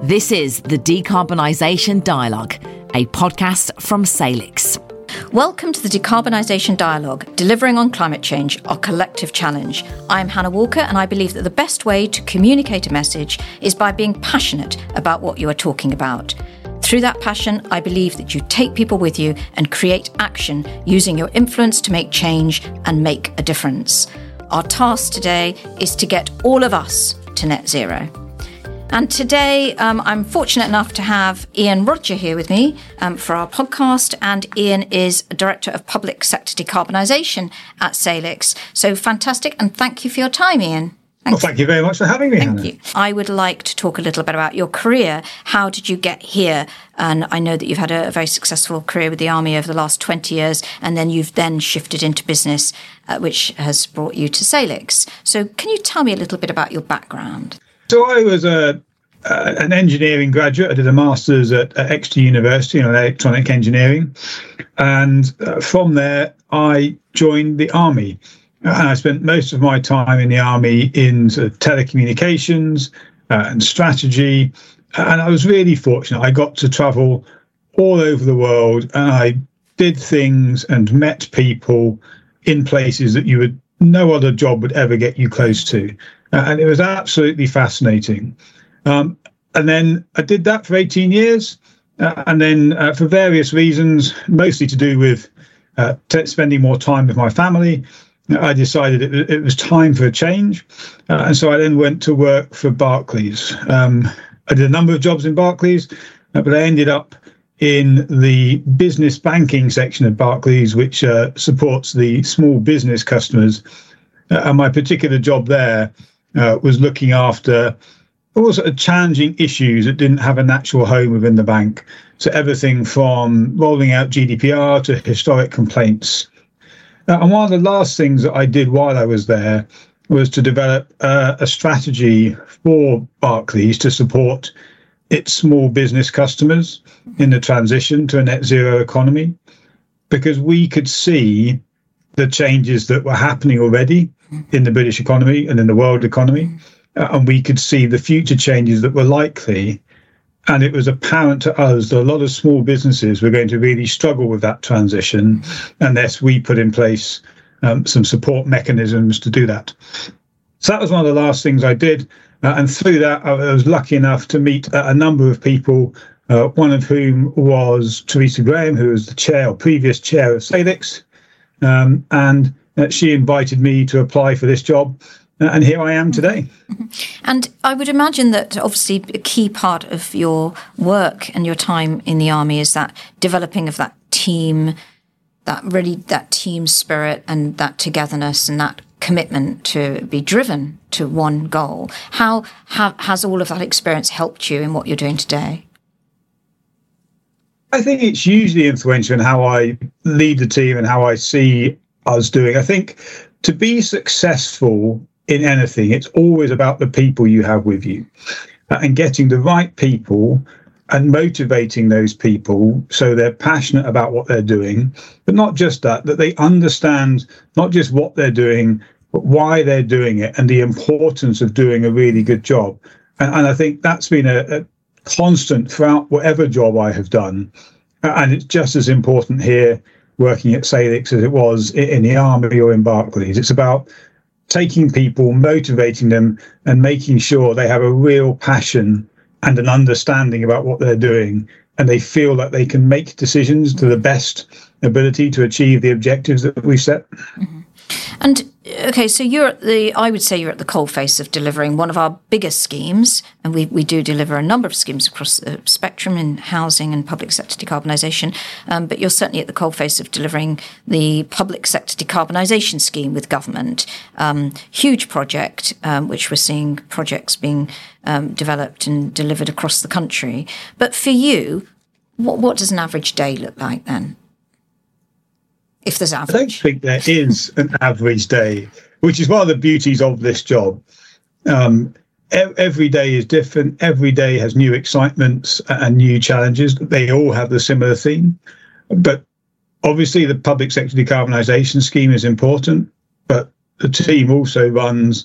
This is the Decarbonisation Dialogue, a podcast from Salix. Welcome to the Decarbonisation Dialogue, delivering on climate change, our collective challenge. I'm Hannah Walker, and I believe that the best way to communicate a message is by being passionate about what you are talking about. Through that passion, I believe that you take people with you and create action using your influence to make change and make a difference. Our task today is to get all of us to net zero. And today, I'm fortunate enough to have Ian Rodger here with me for our podcast. And Ian is Director of Public Sector Decarbonisation at Salix. So fantastic. And thank you for your time, Ian. Thank you very much for having me, Hannah. Thank you. I would like to talk a little bit about your career. How did you get here? And I know that you've had a very successful career with the Army over the last 20 years, and then you've then shifted into business, which has brought you to Salix. So can you tell me a little bit about your background? So I was an engineering graduate. I did a master's at Exeter University in electronic engineering. And from there, I joined the Army. And I spent most of my time in the Army in sort of telecommunications and strategy. And I was really fortunate. I got to travel all over the world, and I did things and met people in places that no other job would ever get you close to. And it was absolutely fascinating. And then I did that for 18 years. And then for various reasons, mostly to do with spending more time with my family, I decided it was time for a change. And so I then went to work for Barclays. I did a number of jobs in Barclays, but I ended up in the business banking section of Barclays, which supports the small business customers. And my particular job there was looking after all sort of challenging issues that didn't have a natural home within the bank. So everything from rolling out GDPR to historic complaints. And one of the last things that I did while I was there was to develop a strategy for Barclays to support its small business customers in the transition to a net zero economy, because we could see the changes that were happening already in the British economy and in the world economy. And we could see the future changes that were likely. And it was apparent to us that a lot of small businesses were going to really struggle with that transition unless we put in place some support mechanisms to do that. So that was one of the last things I did. And through that, I was lucky enough to meet a number of people, one of whom was Theresa Graham, who was the previous chair of Salix. And she invited me to apply for this job. And here I am today. And I would imagine that obviously a key part of your work and your time in the Army is that developing of that team, that team spirit and that togetherness and that commitment to be driven to one goal. How has all of that experience helped you in what you're doing today? I think it's hugely influential in how I lead the team and how I see us doing. I think to be successful in anything, it's always about the people you have with you and getting the right people and motivating those people so they're passionate about what they're doing, but not just that they understand not just what they're doing, but why they're doing it and the importance of doing a really good job. And I think that's been a constant throughout whatever job I have done. And it's just as important here working at Salix as it was in the Army or in Barclays. It's about taking people, motivating them, and making sure they have a real passion and an understanding about what they're doing, and they feel that they can make decisions to the best ability to achieve the objectives that we set. Mm-hmm. And okay, so I would say you're at the coalface of delivering one of our biggest schemes, and we do deliver a number of schemes across the spectrum in housing and public sector decarbonisation, but you're certainly at the coalface of delivering the public sector decarbonisation scheme with government. Huge project, which we're seeing projects being developed and delivered across the country. But for you, what does an average day look like then? If there's average. I don't think there is an average day, which is one of the beauties of this job. Every day is different. Every day has new excitements and new challenges. They all have the similar theme. But obviously, the public sector decarbonisation scheme is important. But the team also runs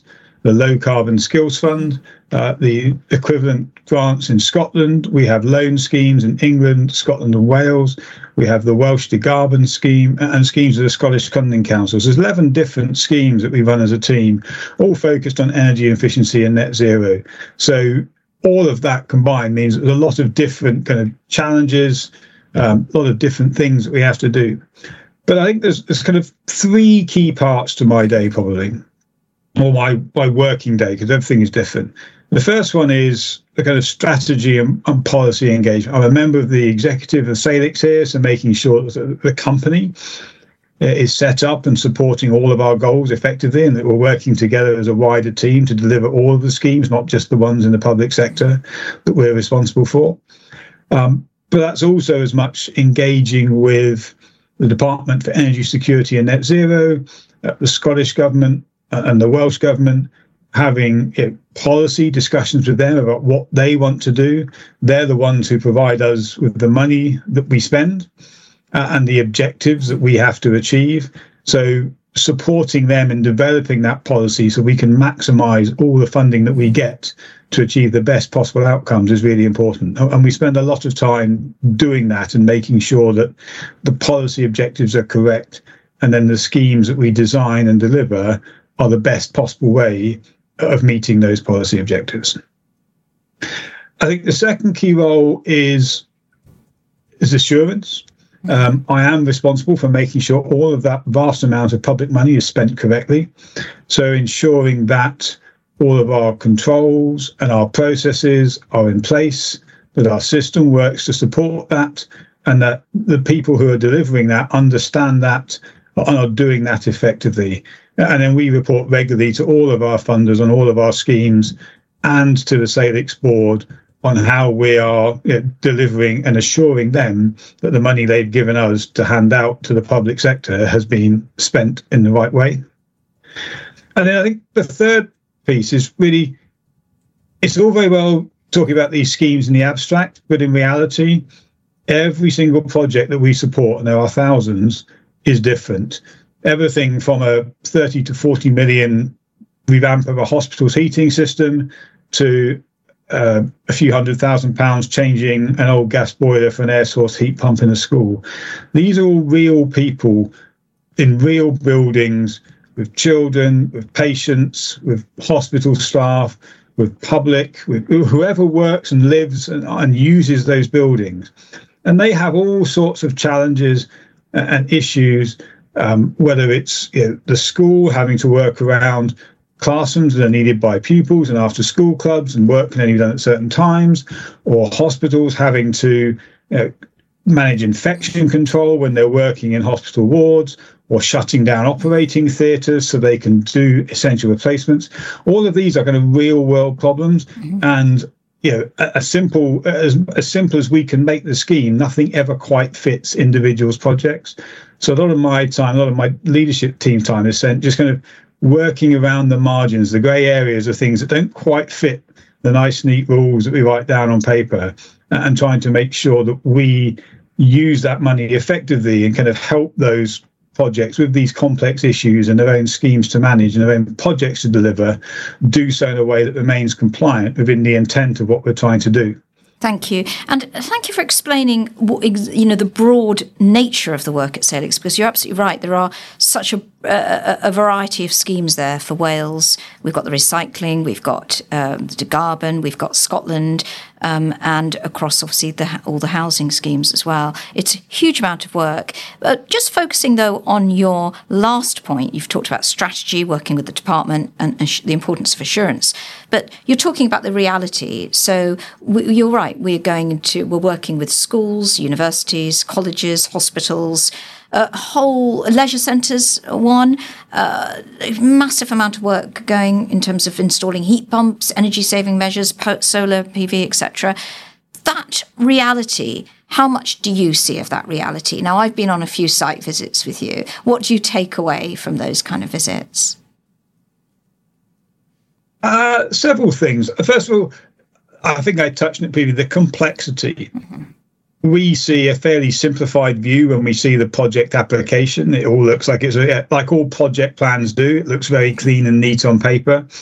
the Low Carbon Skills Fund, the equivalent grants in Scotland. We have loan schemes in England, Scotland and Wales. We have the Welsh Degarbon scheme and schemes of the Scottish Funding Councils. There's 11 different schemes that we run as a team, all focused on energy efficiency and net zero. So all of that combined means there's a lot of different kind of challenges, a lot of different things that we have to do. But I think there's kind of three key parts to my day, probably, or my working day, because everything is different. The first one is the kind of strategy and policy engagement. I'm a member of the executive of Salix here, so making sure that the company is set up and supporting all of our goals effectively, and that we're working together as a wider team to deliver all of the schemes, not just the ones in the public sector that we're responsible for. But that's also as much engaging with the Department for Energy Security and Net Zero, the Scottish Government and the Welsh Government, having policy discussions with them about what they want to do. They're the ones who provide us with the money that we spend and the objectives that we have to achieve. So supporting them in developing that policy so we can maximise all the funding that we get to achieve the best possible outcomes is really important. And we spend a lot of time doing that and making sure that the policy objectives are correct, and then the schemes that we design and deliver are the best possible way of meeting those policy objectives. I think the second key role is assurance. I am responsible for making sure all of that vast amount of public money is spent correctly. So ensuring that all of our controls and our processes are in place, that our system works to support that, and that the people who are delivering that understand that and are doing that effectively. And then we report regularly to all of our funders on all of our schemes and to the Salix board on how we are delivering and assuring them that the money they've given us to hand out to the public sector has been spent in the right way. And then I think the third piece is really, it's all very well talking about these schemes in the abstract, but in reality, every single project that we support, and there are thousands, is different. Everything from a 30 to 40 million revamp of a hospital's heating system to a few £100,000 changing an old gas boiler for an air source heat pump in a school. These are all real people in real buildings with children, with patients, with hospital staff, with public, with whoever works and lives and uses those buildings. And they have all sorts of challenges and issues, whether it's the school having to work around classrooms that are needed by pupils and after school clubs and work can only be done at certain times, or hospitals having to manage infection control when they're working in hospital wards, or shutting down operating theatres so they can do essential replacements. All of these are kind of real world problems. Mm-hmm. And as simple as we can make the scheme, nothing ever quite fits individuals' projects. So a lot of my time, a lot of my leadership team time is spent just kind of working around the margins, the grey areas of things that don't quite fit the nice, neat rules that we write down on paper, and trying to make sure that we use that money effectively and kind of help those projects with these complex issues and their own schemes to manage and their own projects to deliver, do so in a way that remains compliant within the intent of what we're trying to do. Thank you. And thank you for explaining the broad nature of the work at Salix, because you're absolutely right. There are such a variety of schemes there for Wales. We've got the recycling, we've got the Degarbon, we've got Scotland, and across, obviously, all the housing schemes as well. It's a huge amount of work. Just focusing, though, on your last point, you've talked about strategy, working with the department, and the importance of assurance. But you're talking about the reality. So you're right. We're working with schools, universities, colleges, hospitals, whole leisure centres, a massive amount of work going in terms of installing heat pumps, energy-saving measures, solar PV, etc. That reality, how much do you see of that reality? Now, I've been on a few site visits with you. What do you take away from those kind of visits? Several things. First of all, I think I touched on it previously, the complexity. Mm-hmm. We see a fairly simplified view when we see the project application. It all looks like it's like all project plans do. It looks very clean and neat on paper.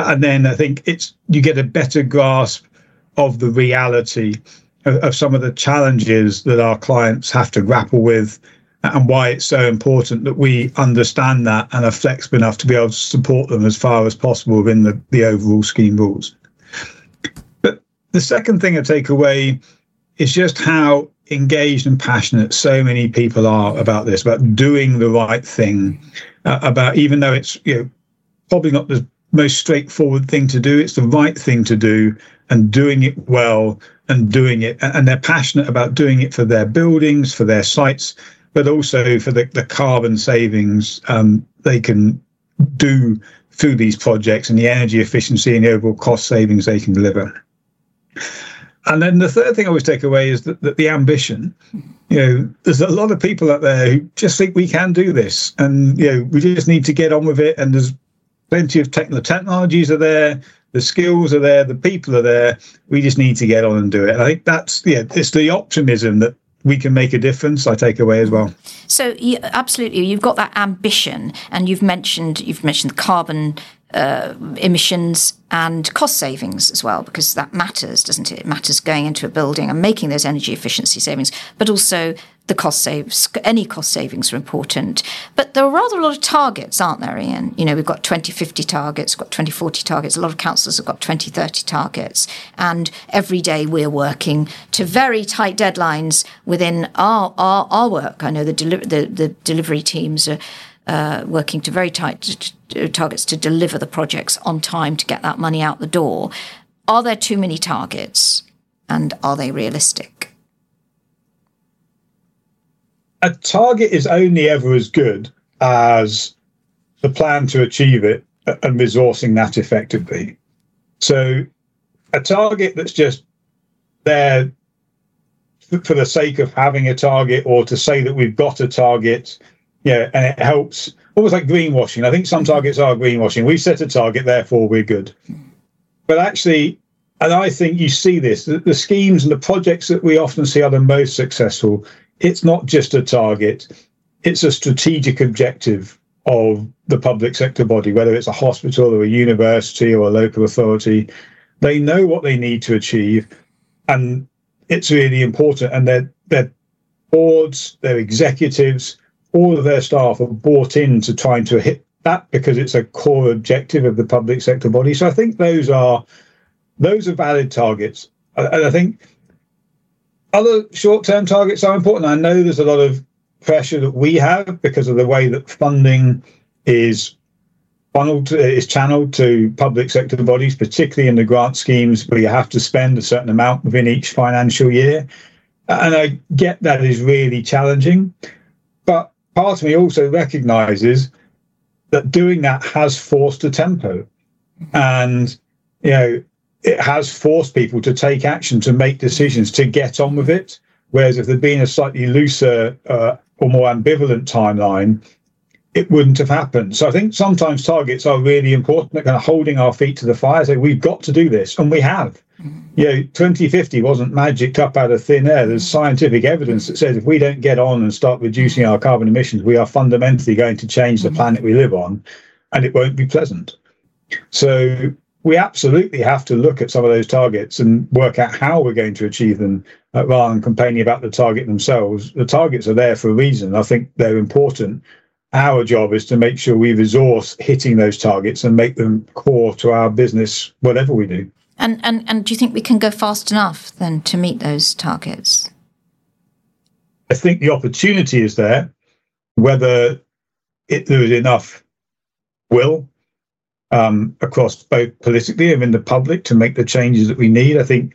And then I think you get a better grasp of the reality of some of the challenges that our clients have to grapple with, and why it's so important that we understand that and are flexible enough to be able to support them as far as possible within the overall scheme rules. But the second thing I take away is just how engaged and passionate so many people are about this, about doing the right thing, about, even though it's probably not the most straightforward thing to do, it's the right thing to do, and doing it well, and doing it, and they're passionate about doing it for their buildings, for their sites, but also for the carbon savings they can do through these projects, and the energy efficiency and the overall cost savings they can deliver. And then the third thing I always take away is that the ambition. There's a lot of people out there who just think we can do this, and we just need to get on with it. And there's plenty of technologies are there, the skills are there, the people are there. We just need to get on and do it. And I think that's it's the optimism that we can make a difference, I take away as well. So absolutely, you've got that ambition, and you've mentioned the carbon emissions and cost savings as well, because that matters, doesn't it? It matters going into a building and making those energy efficiency savings, but also the cost saves. Any cost savings are important. But there are rather a lot of targets, aren't there, Ian? We've got 2050 targets, we've got 2040 targets. A lot of councils have got 2030 targets. And every day we're working to very tight deadlines within our work. I know the delivery teams are working to very tight targets to deliver the projects on time to get that money out the door. Are there too many targets, and are they realistic? A target is only ever as good as the plan to achieve it and resourcing that effectively. So a target that's just there for the sake of having a target, or to say that we've got a target, and it helps, almost like greenwashing. I think some targets are greenwashing. We set a target, therefore we're good. But actually, and I think you see this, the schemes and the projects that we often see are the most successful. It's not just a target, it's a strategic objective of the public sector body, whether it's a hospital or a university or a local authority. They know what they need to achieve, and it's really important. And their boards, their executives, all of their staff are bought into trying to hit that, because it's a core objective of the public sector body. So I think those are valid targets. And I think other short-term targets are important. I know there's a lot of pressure that we have because of the way that funding is channeled to public sector bodies, particularly in the grant schemes where you have to spend a certain amount within each financial year. And I get that is really challenging. But part of me also recognises that doing that has forced a tempo. And, it has forced people to take action, to make decisions, to get on with it. Whereas if there'd been a slightly looser or more ambivalent timeline, it wouldn't have happened. So I think sometimes targets are really important, at kind of holding our feet to the fire, say we've got to do this, and we have. 2050 wasn't magicked up out of thin air. There's scientific evidence that says if we don't get on and start reducing our carbon emissions, we are fundamentally going to change the planet we live on, and it won't be pleasant. So we absolutely have to look at some of those targets and work out how we're going to achieve them, rather than complaining about the target themselves. The targets are there for a reason. I think they're important. Our job is to make sure we resource hitting those targets and make them core to our business, whatever we do. And do you think we can go fast enough then to meet those targets? I think the opportunity is there. Whether there is enough will across both politically and in the public to make the changes that we need. I think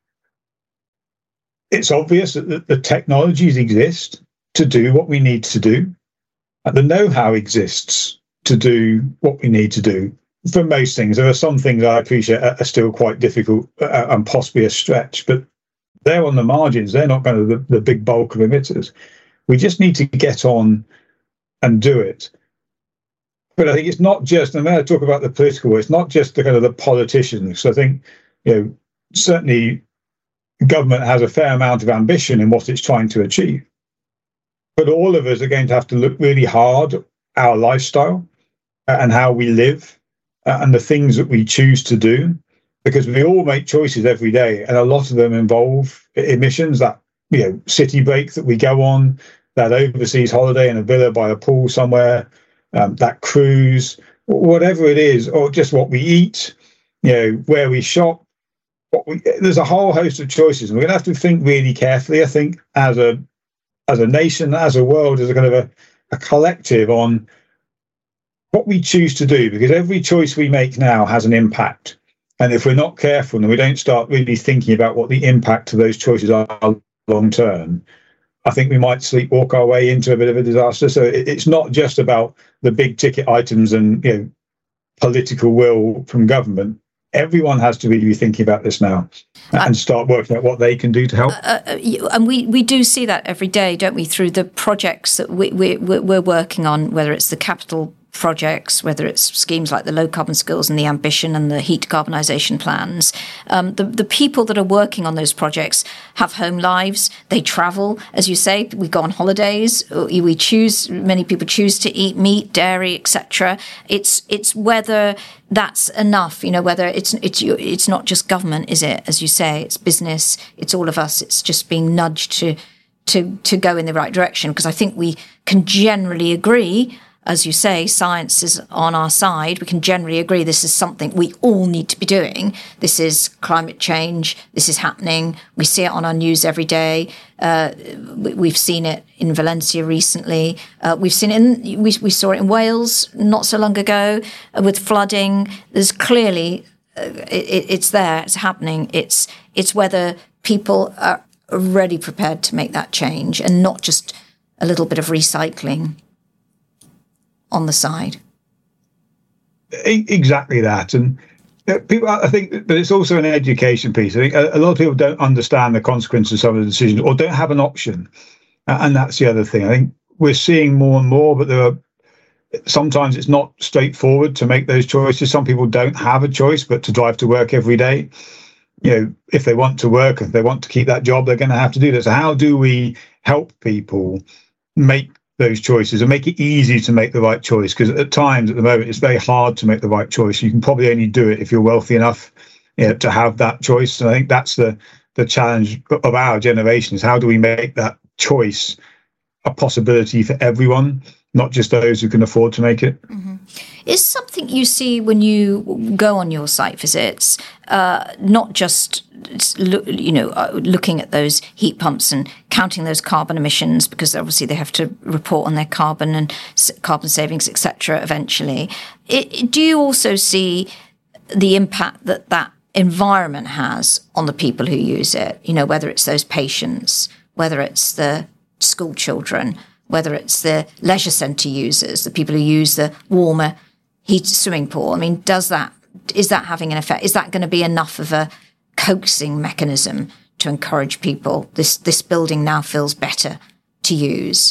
it's obvious that the technologies exist to do what we need to do. And the know-how exists to do what we need to do. For most things, there are some things I appreciate are still quite difficult and possibly a stretch, but they're on the margins. They're not kind of the big bulk of emitters. We just need to get on and do it. But I think it's not just, and when I talk about the political, it's not just the kind of the politicians. So I think, certainly government has a fair amount of ambition in what it's trying to achieve. But all of us are going to have to look really hard at our lifestyle and how we live, and the things that we choose to do, because we all make choices every day, and a lot of them involve emissions. That city break that we go on, that overseas holiday in a villa by a pool somewhere, that cruise, whatever it is, or just what we eat, where we shop. There's a whole host of choices, and we're going to have to think really carefully, I think, as a nation, as a world, as a kind of a collective, on what we choose to do, because every choice we make now has an impact. And if we're not careful and we don't start really thinking about what the impact of those choices are long term, I think we might sleepwalk our way into a bit of a disaster. So it's not just about the big ticket items and political will from government. Everyone has to really be thinking about this now and start working out what they can do to help. And we do see that every day, don't we, through the projects that we're working on, whether it's the capital projects, whether it's schemes like the low carbon skills and the ambition and the heat decarbonisation plans. The people that are working on those projects have home lives. They travel, as you say. We go on holidays. Many people choose to eat meat, dairy, etc. It's whether that's enough. Whether it's not just government, is it? As you say, it's business. It's all of us. It's just being nudged to go in the right direction. Because I think we can generally agree. As you say, science is on our side. We can generally agree this is something we all need to be doing. This is climate change. This is happening. We see it on our news every day. We've seen it in Valencia recently. We've seen it we saw it in Wales not so long ago with flooding. There's clearly it's there. It's happening. It's whether people are already prepared to make that change and not just a little bit of recycling on the side. Exactly that. And people, I think that it's also an education piece. I think a lot of people don't understand the consequences of some of the decisions or don't have an option. And that's the other thing. I think we're seeing more and more, but sometimes it's not straightforward to make those choices. Some people don't have a choice but to drive to work every day. If they want to work, if they want to keep that job, they're going to have to do that. So how do we help people make those choices and make it easy to make the right choice? Because at times at the moment it's very hard to make the right choice. You can probably only do it if you're wealthy enough to have that choice. And I think that's the challenge of our generation, is how do we make that choice a possibility for everyone, not just those who can afford to make it. Mm-hmm. Is something you see when you go on your site visits, not just looking at those heat pumps and counting those carbon emissions, because obviously they have to report on their carbon and carbon savings, etc. eventually. Do you also see the impact that environment has on the people who use it? Whether it's those patients, whether it's the school children, whether it's the leisure centre users, the people who use the warmer heated swimming pool. I mean, is that having an effect? Is that going to be enough of a coaxing mechanism to encourage people? This building now feels better to use.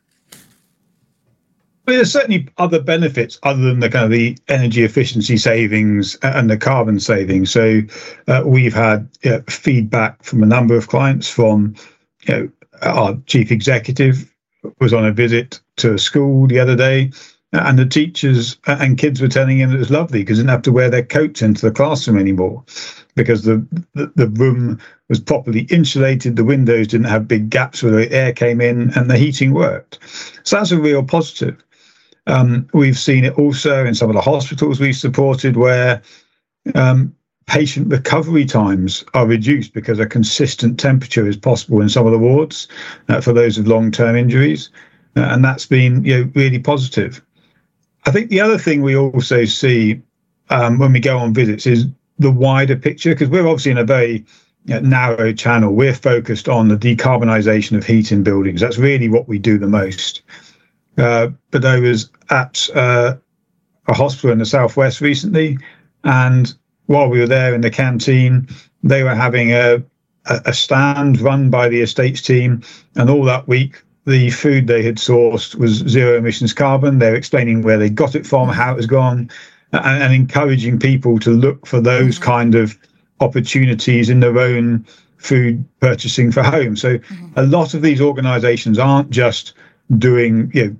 Well, there's certainly other benefits other than the kind of the energy efficiency savings and the carbon savings. So we've had feedback from a number of clients. From our chief executive was on a visit to a school the other day, and the teachers and kids were telling him it was lovely because they didn't have to wear their coats into the classroom anymore, because the room was properly insulated, the windows didn't have big gaps where the air came in, and the heating worked. So that's a real positive. We've seen it also in some of the hospitals we've supported, where patient recovery times are reduced because a consistent temperature is possible in some of the wards for those with long-term injuries. And that's been really positive. I think the other thing we also see when we go on visits is the wider picture, because we're obviously in a very narrow channel. We're focused on the decarbonisation of heat in buildings. That's really what we do the most. But I was at a hospital in the southwest recently, and while we were there in the canteen, they were having a stand run by the estates team, and all that week the food they had sourced was zero emissions carbon. They're explaining where they got it from, how it was gone, and encouraging people to look for those kind of opportunities in their own food purchasing for home. So a lot of these organisations aren't just doing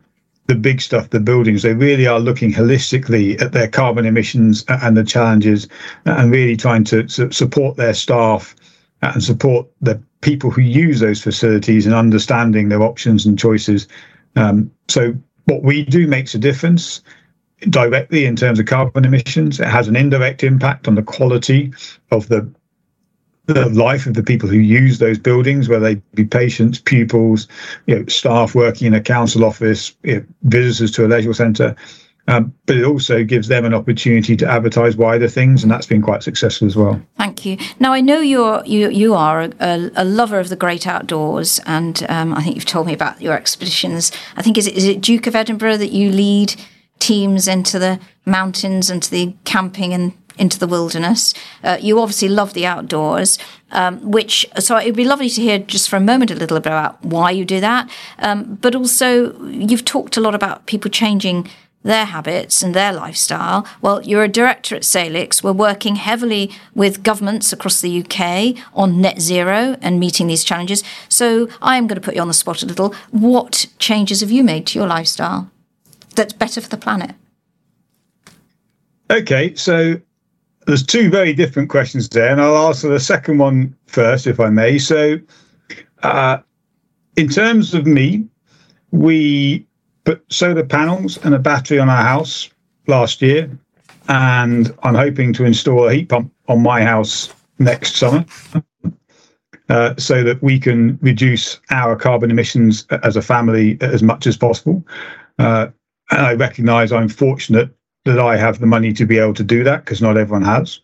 the big stuff, the buildings. They really are looking holistically at their carbon emissions and the challenges, and really trying to support their staff and support the people who use those facilities and understanding their options and choices. So what we do makes a difference directly in terms of carbon emissions. It has an indirect impact on the quality of the life of the people who use those buildings, whether they be patients, pupils, staff working in a council office, visitors to a leisure centre. But it also gives them an opportunity to advertise wider things, and that's been quite successful as well. Thank you. Now, I know you are a lover of the great outdoors, and I think you've told me about your expeditions. I think is it Duke of Edinburgh that you lead teams into the mountains, into the camping and into the wilderness. You obviously love the outdoors, so it'd be lovely to hear just for a moment a little bit about why you do that. But also, you've talked a lot about people changing their habits and their lifestyle. Well, you're a director at Salix. We're working heavily with governments across the UK on net zero and meeting these challenges. So I am going to put you on the spot a little. What changes have you made to your lifestyle that's better for the planet? Okay, so there's two very different questions there, and I'll answer the second one first, if I may. So in terms of me, we put solar panels and a battery on our house last year, and I'm hoping to install a heat pump on my house next summer so that we can reduce our carbon emissions as a family as much as possible. And I recognise I'm fortunate that I have the money to be able to do that, because not everyone has.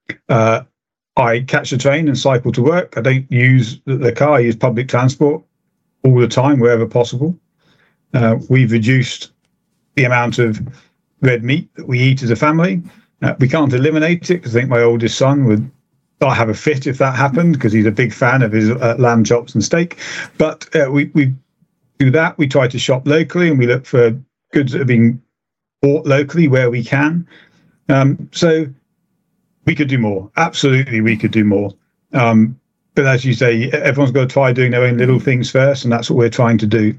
I catch the train and cycle to work. I don't use the car. I use public transport all the time, wherever possible. We've reduced the amount of red meat that we eat as a family. We can't eliminate it, because I think my oldest son would not have a fit if that happened, because he's a big fan of his lamb chops and steak. But we do that. We try to shop locally, and we look for goods that are being bought locally where we can. So we could do more. Absolutely, we could do more. But as you say, everyone's got to try doing their own little things first, and that's what we're trying to do.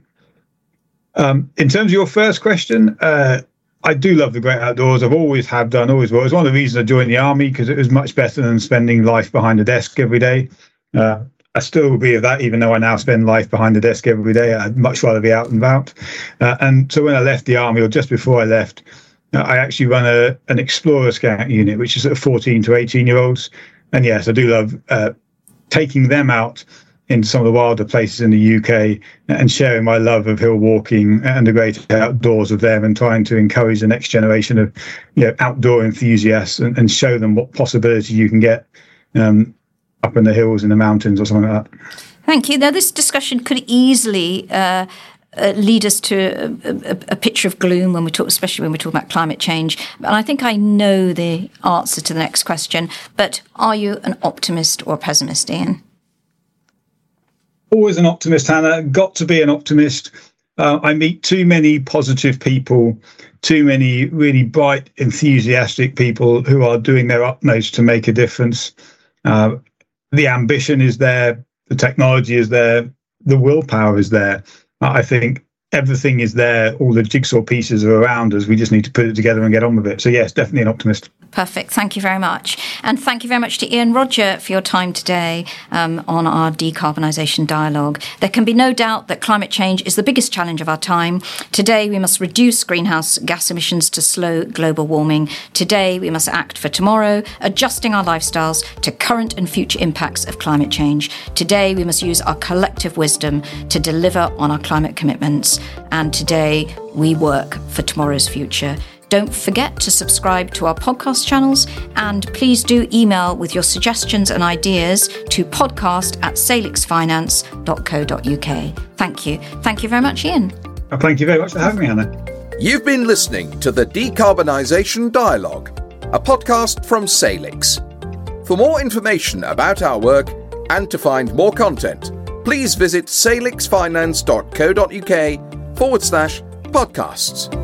In terms of your first question, I do love the great outdoors. I've always have done, always will. It's one of the reasons I joined the army, because it was much better than spending life behind a desk every day. I still will be of that, even though I now spend life behind the desk every day. I'd much rather be out and about. And so when I left the army, or just before I left, I actually run an Explorer Scout unit, which is 14 to 18-year-olds. And yes, I do love taking them out into some of the wilder places in the UK and sharing my love of hill walking and the great outdoors with them, and trying to encourage the next generation of outdoor enthusiasts and show them what possibility you can get up in the hills, in the mountains, or something like that. Thank you. Now, this discussion could easily lead us to a picture of gloom when we talk, especially when we talk about climate change. And I think I know the answer to the next question, but are you an optimist or a pessimist, Ian? Always an optimist, Hannah. Got to be an optimist. I meet too many positive people, too many really bright, enthusiastic people who are doing their utmost to make a difference. The ambition is there, the technology is there, the willpower is there. I think everything is there, all the jigsaw pieces are around us. We just need to put it together and get on with it. So yes, definitely an optimist. Perfect. Thank you very much. And thank you very much to Ian Rodger for your time today on our decarbonisation dialogue. There can be no doubt that climate change is the biggest challenge of our time. Today, we must reduce greenhouse gas emissions to slow global warming. Today, we must act for tomorrow, adjusting our lifestyles to current and future impacts of climate change. Today, we must use our collective wisdom to deliver on our climate commitments. And today, we work for tomorrow's future. Don't forget to subscribe to our podcast channels, and please do email with your suggestions and ideas to podcast@salixfinance.co.uk. Thank you. Thank you very much, Ian. Thank you very much for having me, Hannah. You've been listening to the Decarbonisation Dialogue, a podcast from Salix. For more information about our work and to find more content, please visit salixfinance.co.uk/podcasts.